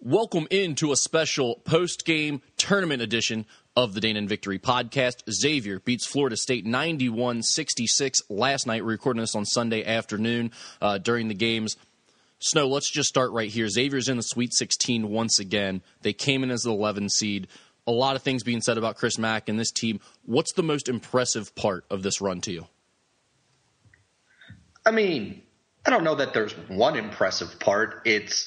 Welcome into a special post-game tournament edition of the Dane and Victory podcast. Xavier beats Florida State 91-66 last night. We're recording this on Sunday afternoon during the games. Snow, let's just start right here. Xavier's in the Sweet 16 once again. They came in as the 11 seed. A lot of things being said about Chris Mack and this team. What's the most impressive part of this run to you? I mean, I don't know that there's one impressive part. It's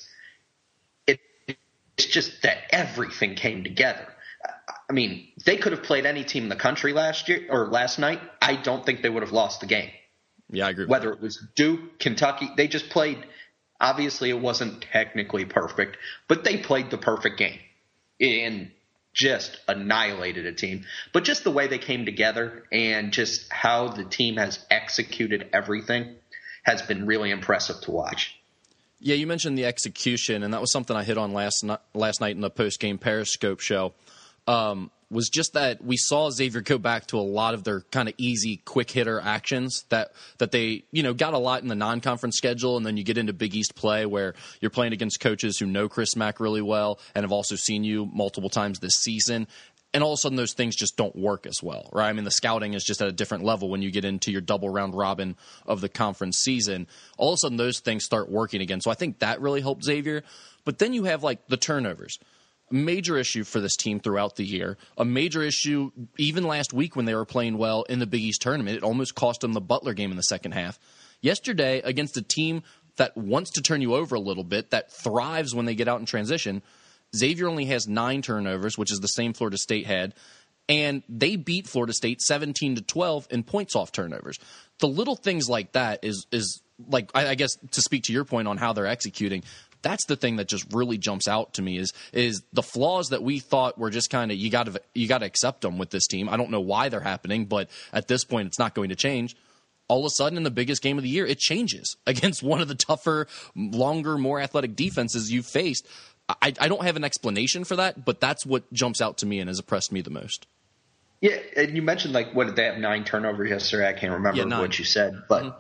just that everything came together. I mean, they could have played any team in the country last night. I don't think they would have lost the game. Yeah, I agree. Whether it was Duke, Kentucky, they just played. Obviously, it wasn't technically perfect, but they played the perfect game and just annihilated a team. But just the way they came together and just how the team has executed everything has been really impressive to watch. Yeah, you mentioned the execution, and that was something I hit on last night in the post-game Periscope show, was just that we saw Xavier go back to a lot of their kind of easy, quick-hitter actions that they got a lot in the non-conference schedule, and then you get into Big East play where you're playing against coaches who know Chris Mack really well and have also seen you multiple times this season. And all of a sudden, those things just don't work as well, right? I mean, the scouting is just at a different level when you get into your double round robin of the conference season. All of a sudden, those things start working again. So I think that really helped Xavier. But then you have, like, the turnovers. A major issue for this team throughout the year. A major issue even last week when they were playing well in the Big East tournament. It almost cost them the Butler game in the second half. Yesterday, against a team that wants to turn you over a little bit, that thrives when they get out in transition, Xavier only has 9 turnovers, which is the same Florida State had, and they beat Florida State 17-12 in points off turnovers. The little things like that is like, I guess, to speak to your point on how they're executing, that's the thing that just really jumps out to me is the flaws that we thought were just kind of you got to accept them with this team. I don't know why they're happening, but at this point, it's not going to change. All of a sudden, in the biggest game of the year, it changes against one of the tougher, longer, more athletic defenses you've faced. I don't have an explanation for that, but that's what jumps out to me and has impressed me the most. Yeah, and you mentioned, like, what did they have, 9 turnovers yesterday? I can't remember what you said. But,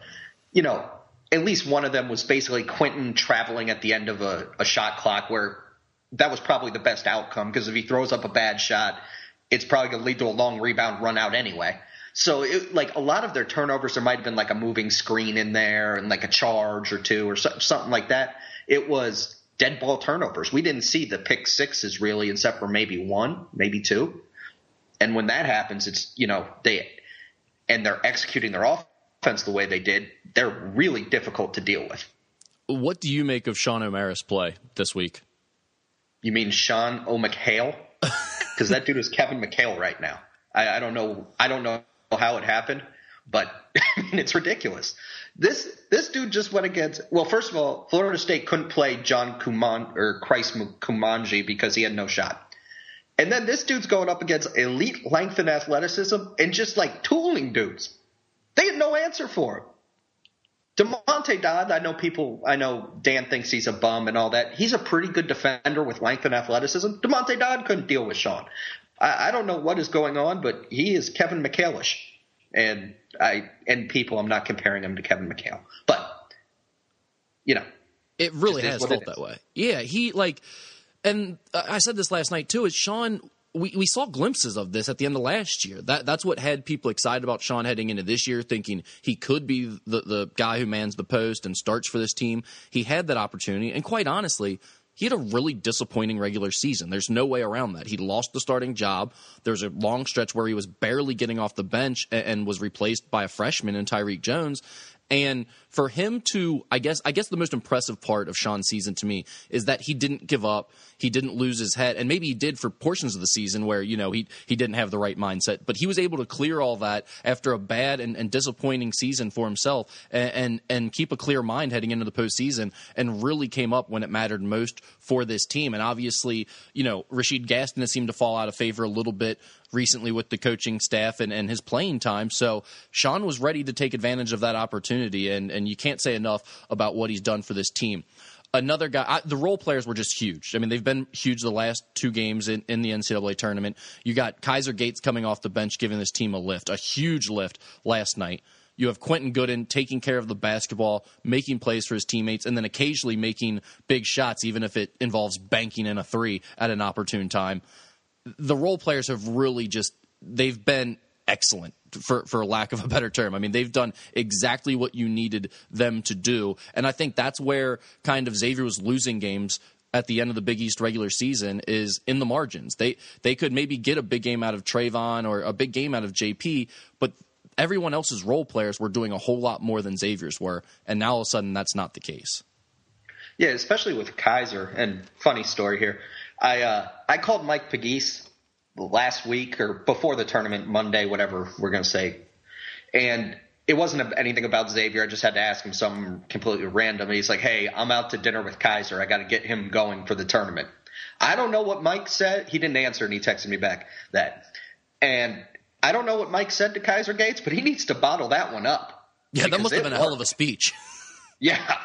at least one of them was basically Quentin traveling at the end of a shot clock where that was probably the best outcome because if he throws up a bad shot, it's probably going to lead to a long rebound run out anyway. So, a lot of their turnovers, there might have been, like, a moving screen in there and, like, a charge or two or something like that. It was dead ball turnovers. We didn't see the pick sixes really except for maybe 1, maybe 2. And when that happens, it's, they're executing their offense the way they did, they're really difficult to deal with. What do you make of Sean O'Mara's play this week? You mean Sean O'McHale? Because that dude is Kevin McHale right now. I don't know how it happened, but it's ridiculous. This dude just went against – well, first of all, Florida State couldn't play John Christ Kumanji because he had no shot. And then this dude's going up against elite length and athleticism and just, like, tooling dudes. They had no answer for him. DeMonte Dodd, I know Dan thinks he's a bum and all that. He's a pretty good defender with length and athleticism. DeMonte Dodd couldn't deal with Sean. I don't know what is going on, but he is Kevin McHale-ish. And people, I'm not comparing him to Kevin McHale, but it really has felt that way. Yeah, and I said this last night too. Is Sean? We saw glimpses of this at the end of last year. That's what had people excited about Sean heading into this year, thinking he could be the guy who mans the post and starts for this team. He had that opportunity, and quite honestly, he had a really disappointing regular season. There's no way around that. He lost the starting job. There's a long stretch where he was barely getting off the bench and was replaced by a freshman in Tyreek Jones. And for him to, I guess the most impressive part of Sean's season to me is that he didn't give up. He didn't lose his head. And maybe he did for portions of the season where, he didn't have the right mindset. But he was able to clear all that after a bad and disappointing season for himself and keep a clear mind heading into the postseason and really came up when it mattered most for this team. And obviously, Rashid Gaston has seemed to fall out of favor a little bit recently with the coaching staff and his playing time. So Sean was ready to take advantage of that opportunity, and you can't say enough about what he's done for this team. Another guy, the role players were just huge. I mean, they've been huge the last 2 games in the NCAA tournament. You got Kaiser Gates coming off the bench, giving this team a lift, a huge lift last night. you have Quentin Gooden taking care of the basketball, making plays for his teammates, and then occasionally making big shots, even if it involves banking in a three at an opportune time. The role players have really they've been excellent, for lack of a better term. I mean, they've done exactly what you needed them to do. And I think that's where kind of Xavier was losing games at the end of the Big East regular season, is in the margins. They could maybe get a big game out of Trayvon or a big game out of JP, but everyone else's role players were doing a whole lot more than Xavier's were, and now all of a sudden that's not the case. Yeah, especially with Kaiser. And funny story here, I called Mike Pegues last week or before the tournament, Monday, whatever we're going to say, and it wasn't anything about Xavier. I just had to ask him something completely random. He's like, hey, I'm out to dinner with Kaiser. I got to get him going for the tournament. I don't know what Mike said. He didn't answer, and he texted me back that. And I don't know what Mike said to Kaiser Gates, but he needs to bottle that one up. Yeah, that must have been a hell of a speech. Yeah.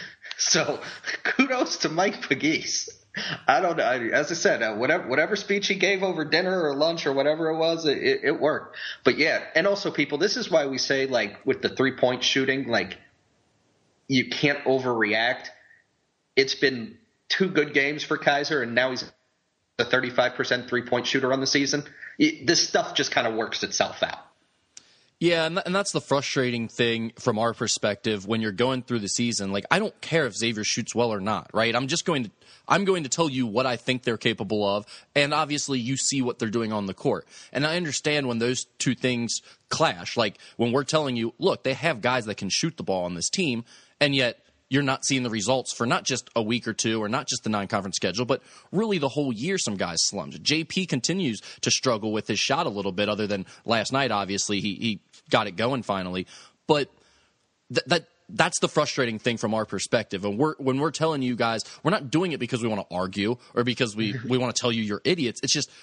So kudos to Mike Pegues. I don't know. As I said, whatever speech he gave over dinner or lunch or whatever it was, it worked. But yeah, and also people, this is why we say, like, with the 3-point shooting, like, you can't overreact. It's been 2 good games for Kaiser, and now he's a 35% 3-point shooter on the season. This stuff just kind of works itself out. Yeah, and that's the frustrating thing from our perspective when you're going through the season. Like, I don't care if Xavier shoots well or not, right? I'm going to tell you what I think they're capable of, and obviously you see what they're doing on the court. And I understand when those two things clash, like when we're telling you, look, they have guys that can shoot the ball on this team, and yet you're not seeing the results for not just a week or two or not just the non-conference schedule, but really the whole year some guys slumped. JP continues to struggle with his shot a little bit, other than last night, obviously. He got it going finally. But that's the frustrating thing from our perspective. And when we're telling you guys, we're not doing it because we want to argue or because we want to tell you you're idiots. It's just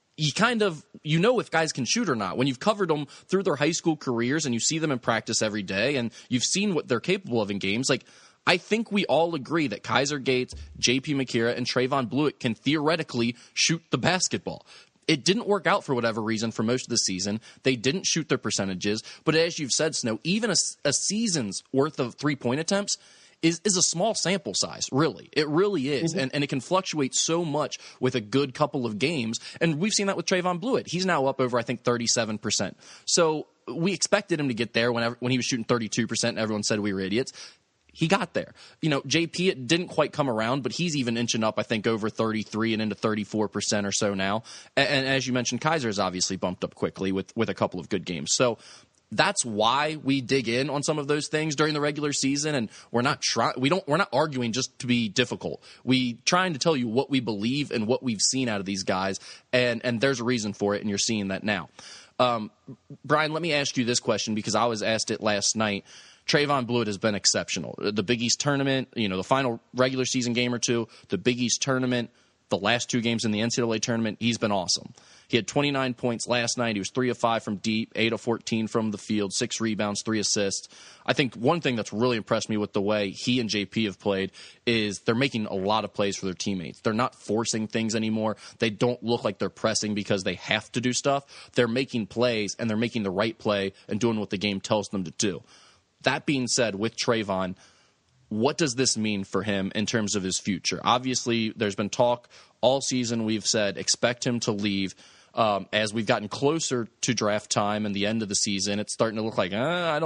you know if guys can shoot or not. When you've covered them through their high school careers and you see them in practice every day and you've seen what they're capable of in games, like, I think we all agree that Kaiser Gates, JP Makira, and Trayvon Blewett can theoretically shoot the basketball. It didn't work out for whatever reason for most of the season. They didn't shoot their percentages. But as you've said, Snow, even a season's worth of 3-point attempts is a small sample size, really. It really is. Mm-hmm. And it can fluctuate so much with a good couple of games. And we've seen that with Trayvon Blewett. He's now up over, I think, 37%. So we expected him to get there when he was shooting 32% and everyone said we were idiots. He got there. You know, JP, it didn't quite come around, but he's even inching up, I think, over 33 and into 34% or so now. And as you mentioned, Kaiser has obviously bumped up quickly with a couple of good games. So that's why we dig in on some of those things during the regular season, and we're not arguing just to be difficult. We trying to tell you what we believe and what we've seen out of these guys, and there's a reason for it, and you're seeing that now. Brian, let me ask you this question because I was asked it last night. Trayvon Blewett has been exceptional. The Big East tournament, the final regular season game or two, the Big East tournament, the last 2 games in the NCAA tournament, he's been awesome. He had 29 points last night. He was 3 of 5 from deep, 8 of 14 from the field, 6 rebounds, 3 assists. I think one thing that's really impressed me with the way he and JP have played is they're making a lot of plays for their teammates. They're not forcing things anymore. They don't look like they're pressing because they have to do stuff. They're making plays, and they're making the right play and doing what the game tells them to do. That being said, with Trayvon, what does this mean for him in terms of his future? Obviously, there's been talk all season. We've said expect him to leave. As we've gotten closer to draft time and the end of the season, it's starting to look like,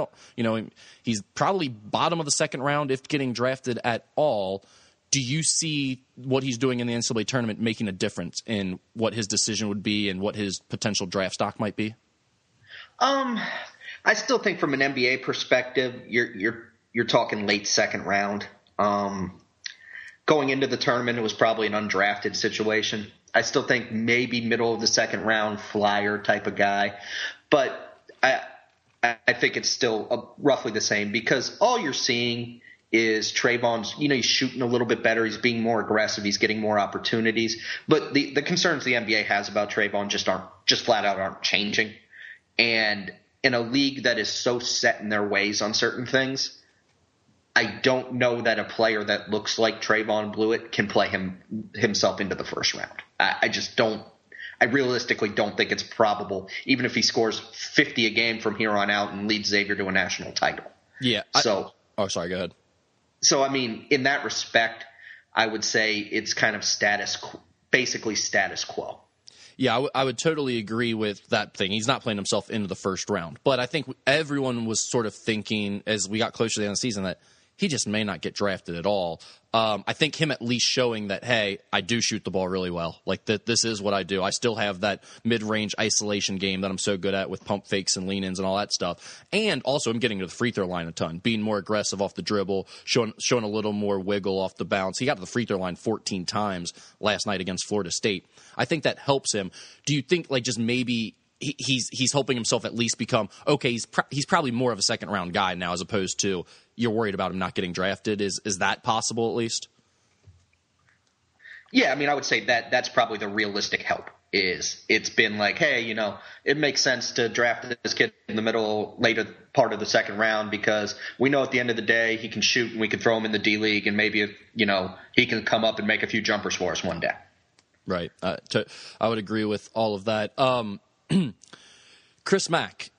he's probably bottom of the second round if getting drafted at all. Do you see what he's doing in the NCAA tournament making a difference in what his decision would be and what his potential draft stock might be? I still think from an NBA perspective, you're talking late second round. Going into the tournament, it was probably an undrafted situation. I still think maybe middle of the second round flyer type of guy, but I think it's still roughly the same because all you're seeing is Trayvon's, he's shooting a little bit better. He's being more aggressive. He's getting more opportunities. But the concerns the NBA has about Trayvon just flat out aren't changing. And in a league that is so set in their ways on certain things, I don't know that a player that looks like Trayvon Blewett can play himself into the first round. I just don't. I realistically don't think it's probable, even if he scores 50 a game from here on out and leads Xavier to a national title. Yeah. So, sorry, go ahead. So, I mean, in that respect, I would say it's kind of basically status quo. Yeah, I would totally agree with that thing. He's not playing himself into the first round. But I think everyone was sort of thinking as we got closer to the end of the season that he just may not get drafted at all. I think him at least showing that, hey, I do shoot the ball really well. Like, this is what I do. I still have that mid-range isolation game that I'm so good at with pump fakes and lean-ins and all that stuff. And also I'm getting to the free throw line a ton, being more aggressive off the dribble, showing a little more wiggle off the bounce. He got to the free throw line 14 times last night against Florida State. I think that helps him. Do you think, like, just maybe he's helping himself at least become, okay, he's probably more of a second-round guy now as opposed to you're worried about him not getting drafted? Is that possible at least? Yeah, I mean, I would say that's probably the realistic help. It's been like, hey, it makes sense to draft this kid in the later part of the second round because we know at the end of the day he can shoot and we can throw him in the D League and maybe, he can come up and make a few jumpers for us one day. Right. I would agree with all of that. Chris Mack,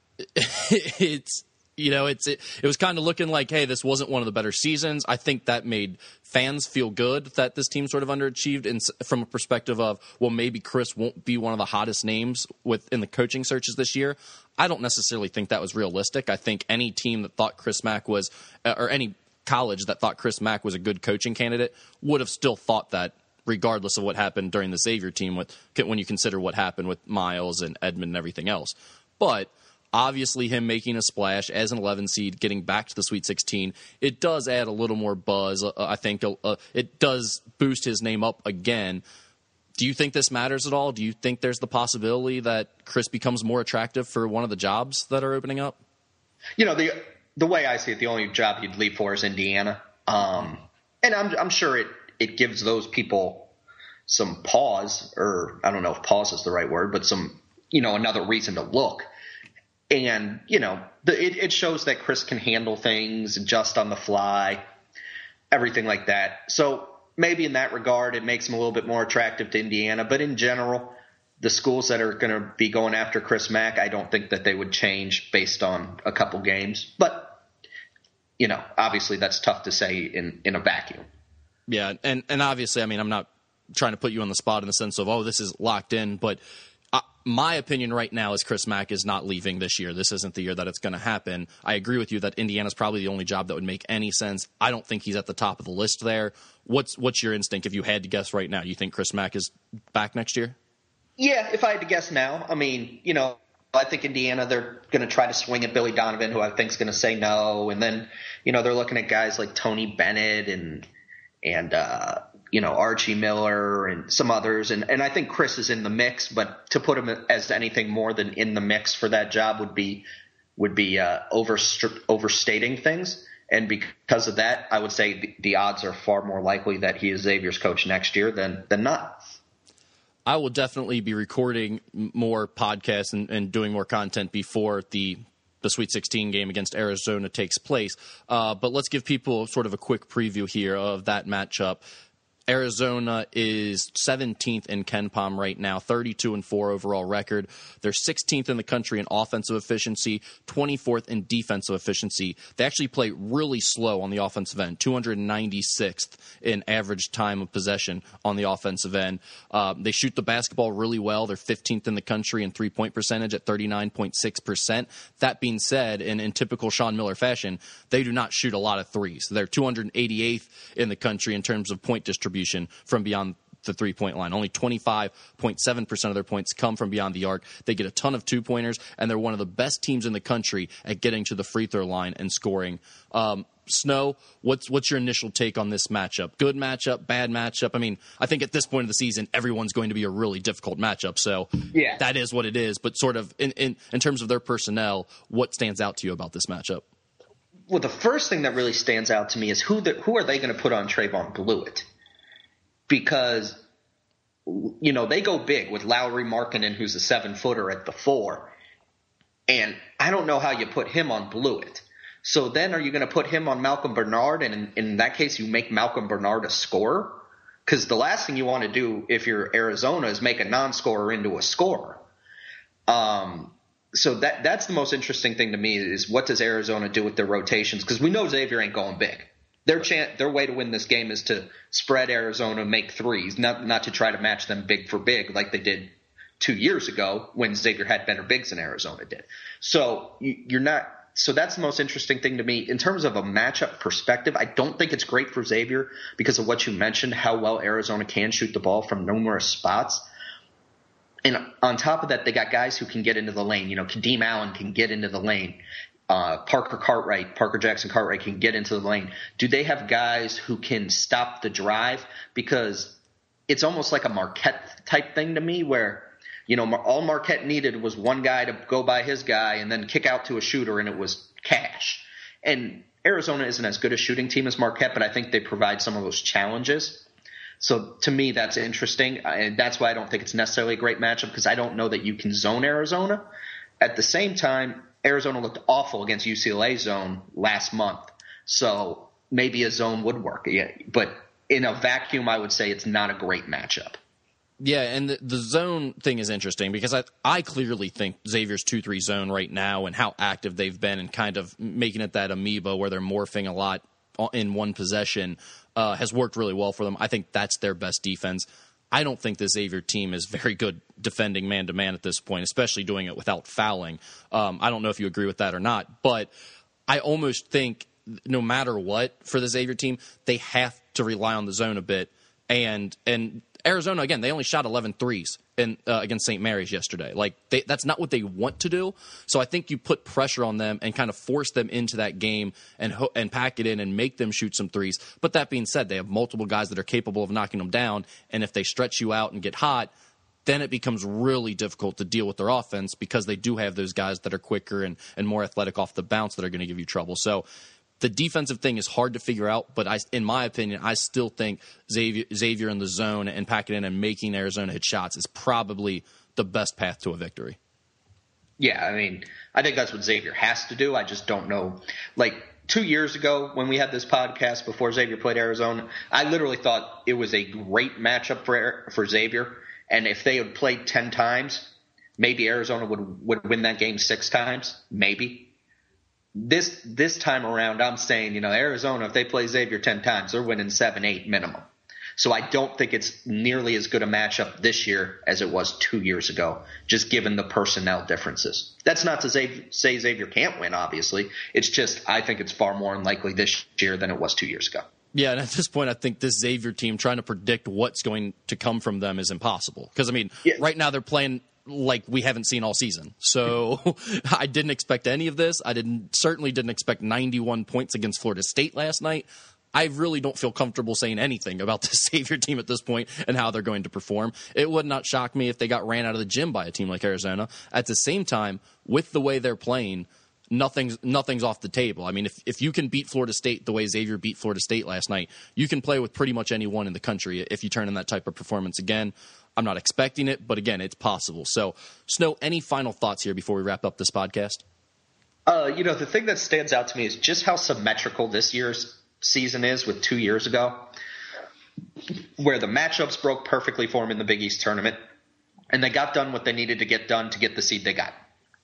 it was kind of looking like, hey, this wasn't one of the better seasons. I think that made fans feel good that this team sort of underachieved from a perspective of, well, maybe Chris won't be one of the hottest names in the coaching searches this year. I don't necessarily think that was realistic. I think any team that thought Chris Mack was, or any college that thought Chris Mack was a good coaching candidate would have still thought that, regardless of what happened during the Xavier team when you consider what happened with Miles and Edmond and everything else. But obviously him making a splash as an 11 seed, getting back to the Sweet 16, it does add a little more buzz. I think it does boost his name up again. Do you think this matters at all? Do you think there's the possibility that Chris becomes more attractive for one of the jobs that are opening up? The way I see it, the only job he'd leave for is Indiana. And I'm sure it gives those people some pause, or I don't know if pause is the right word, but some, another reason to look. And, it shows that Chris can handle things, adjust on the fly, everything like that. So maybe in that regard, it makes him a little bit more attractive to Indiana. But in general, the schools that are going to be going after Chris Mack, I don't think that they would change based on a couple games. But, obviously that's tough to say in a vacuum. Yeah, and obviously, I mean, I'm not trying to put you on the spot in the sense of, oh, this is locked in, but my opinion right now is Chris Mack is not leaving this year. This isn't the year that it's going to happen. I agree with you that Indiana's probably the only job that would make any sense. I don't think he's at the top of the list there. What's your instinct if you had to guess right now? You think Chris Mack is back next year? Yeah, if I had to guess now, I mean, I think Indiana, they're going to try to swing at Billy Donovan, who I think is going to say no. And then, they're looking at guys like Tony Bennett and Archie Miller and some others. And I think Chris is in the mix, but to put him as anything more than in the mix for that job would be overstating things. And because of that, I would say the odds are far more likely that he is Xavier's coach next year than not. I will definitely be recording more podcasts and doing more content before the Sweet 16 game against Arizona takes place. But let's give people sort of a quick preview here of that matchup. Arizona is 17th in KenPom right now, 32-4 overall record. They're 16th in the country in offensive efficiency, 24th in defensive efficiency. They actually play really slow on the offensive end, 296th in average time of possession on the offensive end. They shoot the basketball really well. They're 15th in the country in three-point percentage at 39.6%. That being said, in typical Sean Miller fashion, they do not shoot a lot of threes. They're 288th in the country in terms of point distribution from beyond the three-point line. Only 25.7% of their points come from beyond the arc. They get a ton of two-pointers, and they're one of the best teams in the country at getting to the free throw line and scoring. Snow, what's your initial take on this matchup? Good matchup, bad matchup? I mean, I think at this point of the season, everyone's going to be a really difficult matchup, so yeah, that is what it is. But sort of in terms of their personnel, what stands out to you about this matchup? Well, the first thing that really stands out to me is who are they going to put on Trayvon Blewett? Because, they go big with Lauri Markkanen, who's a 7-footer at the 4. And I don't know how you put him on Blewett. So then are you going to put him on Malcolm Bernard? And in that case, you make Malcolm Bernard a scorer? Because the last thing you want to do if you're Arizona is make a non-scorer into a scorer. So that's the most interesting thing to me is what does Arizona do with their rotations? Because we know Xavier ain't going big. Their way to win this game is to spread Arizona, make threes, not to try to match them big for big like they did 2 years ago when Xavier had better bigs than Arizona did. So you're not. So that's the most interesting thing to me. In terms of a matchup perspective, I don't think it's great for Xavier because of what you mentioned, how well Arizona can shoot the ball from numerous spots. And on top of that, they got guys who can get into the lane. Kadeem Allen can get into the lane. Parker Jackson Cartwright can get into the lane. Do they have guys who can stop the drive? Because it's almost like a Marquette type thing to me where, all Marquette needed was one guy to go by his guy and then kick out to a shooter, and it was cash. And Arizona isn't as good a shooting team as Marquette, but I think they provide some of those challenges. So to me, that's interesting, and that's why I don't think it's necessarily a great matchup because I don't know that you can zone Arizona. At the same time, Arizona looked awful against UCLA zone last month, so maybe a zone would work. Yeah, but in a vacuum, I would say it's not a great matchup. Yeah, and the zone thing is interesting because I clearly think Xavier's 2-3 zone right now and how active they've been and kind of making it that amoeba where they're morphing a lot in one possession has worked really well for them. I think that's their best defense. I don't think the Xavier team is very good defending man-to-man at this point, especially doing it without fouling. I don't know if you agree with that or not, but I almost think no matter what for the Xavier team, they have to rely on the zone a bit. And Arizona, again, they only shot 11 threes against St. Mary's yesterday. That's not what they want to do. So I think you put pressure on them and kind of force them into that game and pack it in and make them shoot some threes. But that being said, they have multiple guys that are capable of knocking them down. And if they stretch you out and get hot, then it becomes really difficult to deal with their offense because they do have those guys that are quicker and more athletic off the bounce that are going to give you trouble. So the defensive thing is hard to figure out, but in my opinion, I still think Xavier in the zone and packing in and making Arizona hit shots is probably the best path to a victory. Yeah, I think that's what Xavier has to do. I just don't know. 2 years ago when we had this podcast before Xavier played Arizona, I literally thought it was a great matchup for Xavier, and if they had played 10 times, maybe Arizona would win that game 6 times, maybe. This time around, I'm saying, Arizona, if they play Xavier 10 times, they're winning 7, 8 minimum. So I don't think it's nearly as good a matchup this year as it was 2 years ago, just given the personnel differences. That's not to say Xavier can't win, obviously. It's just I think it's far more unlikely this year than it was 2 years ago. Yeah, and at this point, I think this Xavier team, trying to predict what's going to come from them is impossible. Because, right now they're playing like we haven't seen all season. So I didn't expect any of this. I certainly didn't expect 91 points against Florida State last night. I really don't feel comfortable saying anything about the Xavier team at this point and how they're going to perform. It would not shock me if they got ran out of the gym by a team like Arizona. At the same time, with the way they're playing, nothing's off the table. If you can beat Florida State the way Xavier beat Florida State last night, you can play with pretty much anyone in the country if you turn in that type of performance again. I'm not expecting it, but again, it's possible. So, Snow, any final thoughts here before we wrap up this podcast? The thing that stands out to me is just how symmetrical this year's season is with 2 years ago, where the matchups broke perfectly for them in the Big East tournament, and they got done what they needed to get done to get the seed they got.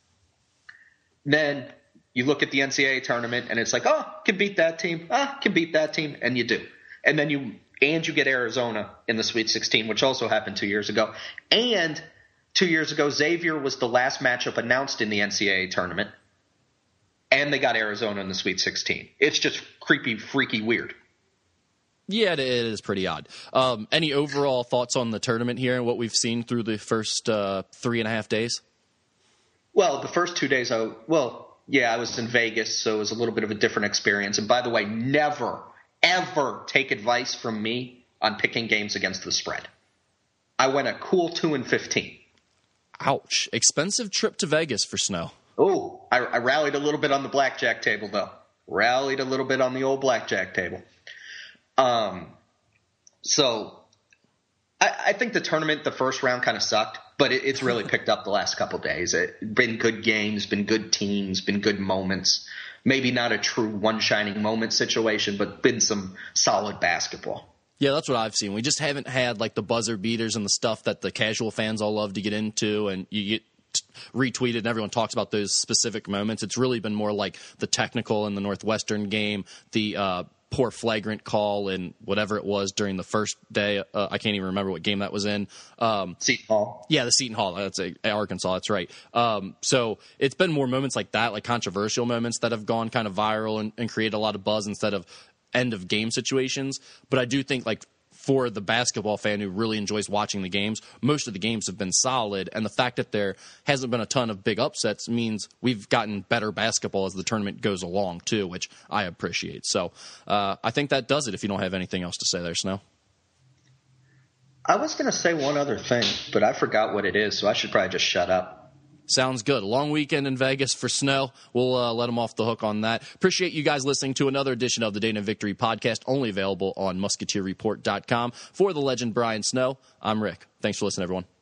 Then you look at the NCAA tournament, and it's like, can beat that team, can beat that team, and you do. And then you get Arizona in the Sweet 16, which also happened 2 years ago. And 2 years ago, Xavier was the last matchup announced in the NCAA tournament, and they got Arizona in the Sweet 16. It's just creepy, freaky, weird. Yeah, it is pretty odd. Any overall thoughts on the tournament here and what we've seen through the first 3.5 days? Well, the first 2 days, I was in Vegas, so it was a little bit of a different experience. And by the way, never, ever take advice from me on picking games against the spread. I went a cool 2-15. Ouch. Expensive trip to Vegas for Snow. Oh, I rallied a little bit on the blackjack table, though. Rallied a little bit on the old blackjack table. So I think the tournament, the first round kind of sucked, but it's really picked up the last couple days. It's been good games, been good teams, been good moments. Maybe not a true one shining moment situation, but been some solid basketball. Yeah, that's what I've seen. We just haven't had like the buzzer beaters and the stuff that the casual fans all love to get into, and you get retweeted and everyone talks about those specific moments. It's really been more like the technical in the Northwestern game, the poor flagrant call and whatever it was during the first day. I can't even remember what game that was in. Seton Hall. Yeah, the Seton Hall. That's Arkansas. That's right. So it's been more moments like that, like controversial moments that have gone kind of viral and created a lot of buzz instead of end of game situations. But I do think like for the basketball fan who really enjoys watching the games, most of the games have been solid. And the fact that there hasn't been a ton of big upsets means we've gotten better basketball as the tournament goes along, too, which I appreciate. So I think that does it if you don't have anything else to say there, Snow. I was going to say one other thing, but I forgot what it is, so I should probably just shut up. Sounds good. A long weekend in Vegas for Snow. We'll let him off the hook on that. Appreciate you guys listening to another edition of the Dana Victory Podcast, only available on MusketeerReport.com. For the legend Brian Snow, I'm Rick. Thanks for listening, everyone.